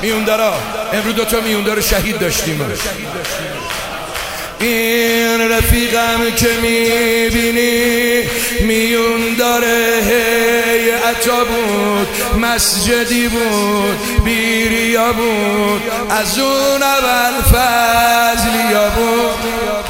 میوندارا امروز 2 تا میوندار شهید داشتیم. این رفیقم که میبینی میونداره هیئتا بود، مسجدی بود، بیریا بود، از اون اول فضلیا بود.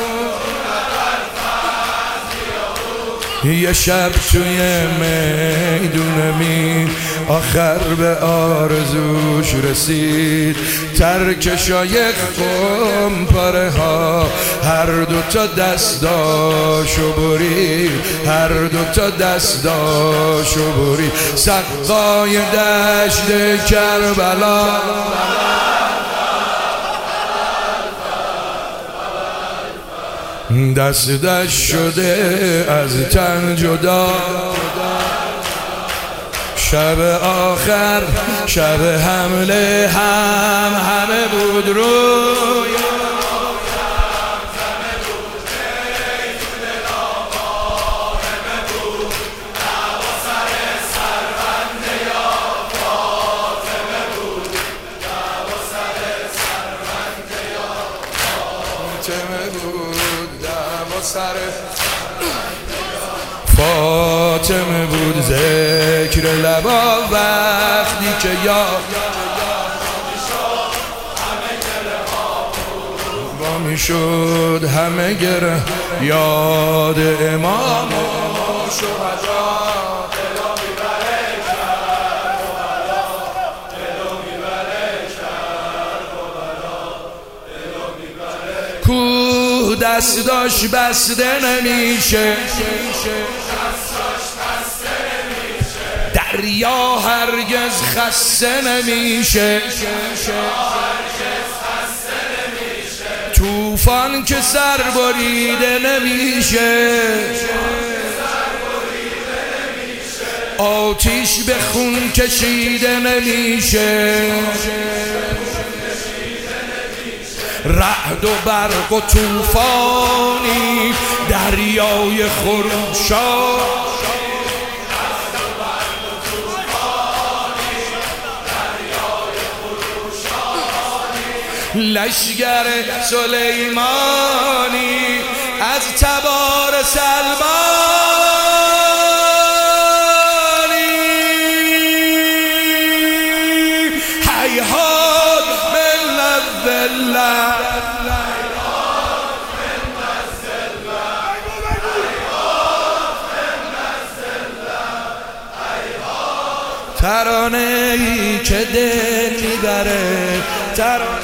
یه شب توی میدون می آخر به آرزوش رسید، ترک شایخ پاره ها هر 2 تا دستاشو برید، هر 2 تا دستاشو برید. سقای دشت کربلا دستش شده از تن جدا، شب آخر شب حمله همه بود روی فاطمه بود ذکر لبا وقتی که یاد با میشد همه گره یاد امام و شهدا. کوه دستاش بسته نمیشه، دریا هرگز خسته نمیشه، طوفان که سر بریده نمیشه، آتیش به خون کشیده نمیشه، رعد و برق و طوفانی دریای خروشان لشگر سلیمانی از تبار سلمانی هیهات من الذلة ترانه‌ای که دل میبره، ترانه